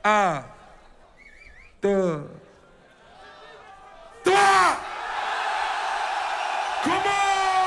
Un, deux, trois. Come on!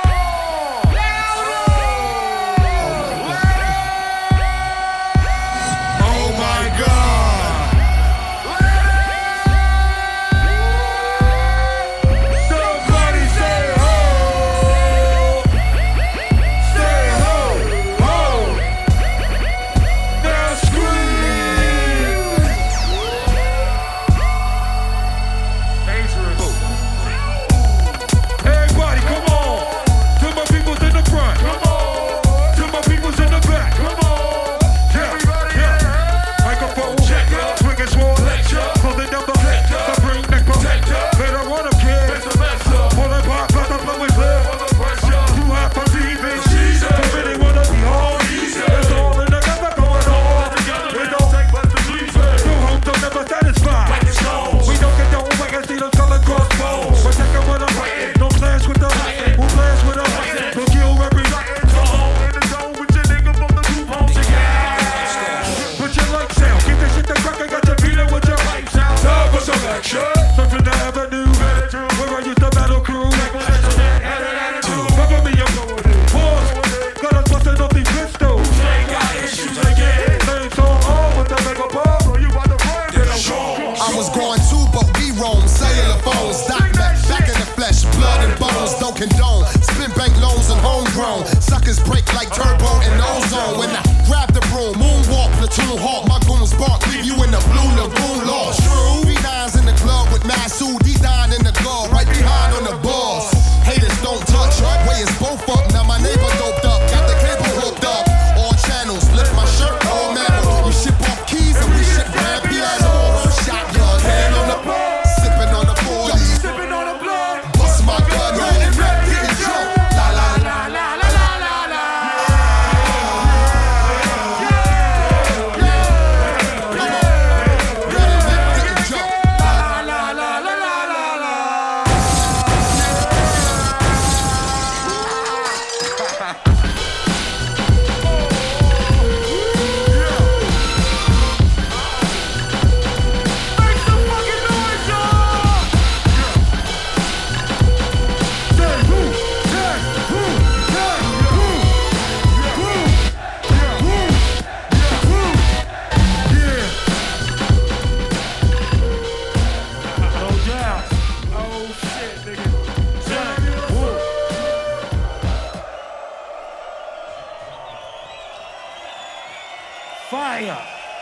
Fire.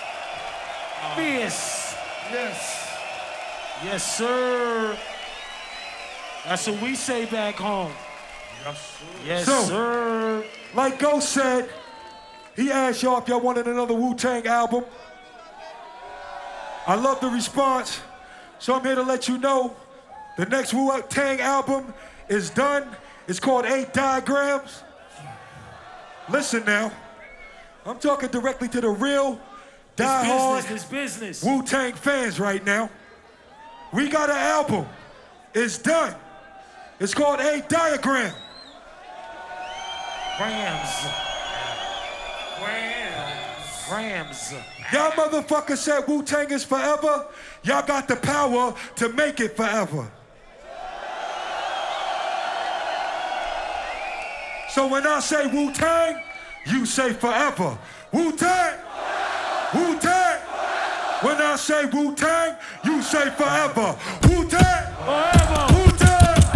Fierce. Yes. Yes, sir. That's what we say back home. Yes, sir. Yes, So, sir. like Ghost said, he asked y'all if y'all wanted another Wu-Tang album. I love the response, so I'm here to let you know the next Wu-Tang album is done. It's called 8 Diagrams. Listen now, I'm talking directly to the real, die-hard business. Wu-Tang fans right now. We got an album. It's done. It's called 8 Diagram. Rams. Y'all motherfuckers said Wu-Tang is forever. Y'all got the power to make it forever. So when I say Wu-Tang, you say forever. Wu-Tang! Wu-Tang! When I say Wu-Tang, you say forever.